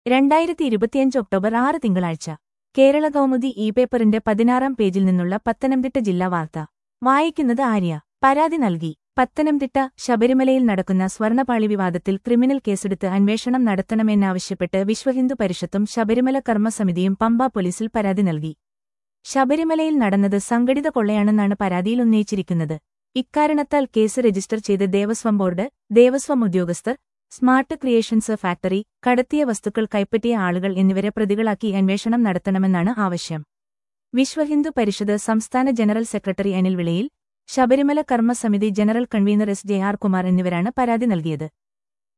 2025 October 6 തിങ്കളാഴ്ച കേരള കൗമുദി പേപ്പറിന്റെ 16-ാം പേജിൽ നിന്നുള്ള പത്തനംതിട്ട ജില്ലാ വാർത്ത വായിക്കുന്നത് ആര്യ. പരാതി നൽകി. പത്തനംതിട്ട. ശബരിമലയിൽ നടക്കുന്ന സ്വർണ്ണപ്പാളി വിവാദത്തിൽ ക്രിമിനൽ കേസെടുത്ത് അന്വേഷണം നടത്തണമെന്നാവശ്യപ്പെട്ട് വിശ്വഹിന്ദു പരിഷത്തും ശബരിമല കർമ്മസമിതിയും പമ്പ പോലീസിൽ പരാതി നൽകി. ശബരിമലയിൽ നടന്നത് സംഘടിത കൊള്ളയാണെന്നാണ് പരാതിയിൽ ഉന്നയിച്ചിരിക്കുന്നത്. ഇക്കാരണത്താൽ കേസ് രജിസ്റ്റർ ചെയ്ത് ദേവസ്വം ബോർഡ്, ദേവസ്വം ഉദ്യോഗസ്ഥർ, സ്മാർട്ട് ക്രിയേഷൻസ് ഫാക്ടറി, കടത്തിയ വസ്തുക്കൾ കൈപ്പറ്റിയ ആളുകൾ എന്നിവരെ പ്രതികളാക്കി അന്വേഷണം നടത്തണമെന്നാണ് ആവശ്യം. വിശ്വഹിന്ദു പരിഷത്ത് സംസ്ഥാന ജനറൽ സെക്രട്ടറി അനിൽ വിളയിൽ, Sabarimala കർമ്മസമിതി general convener S. J. R. Kumar എന്നിവരാണ് പരാതി നൽകിയത്.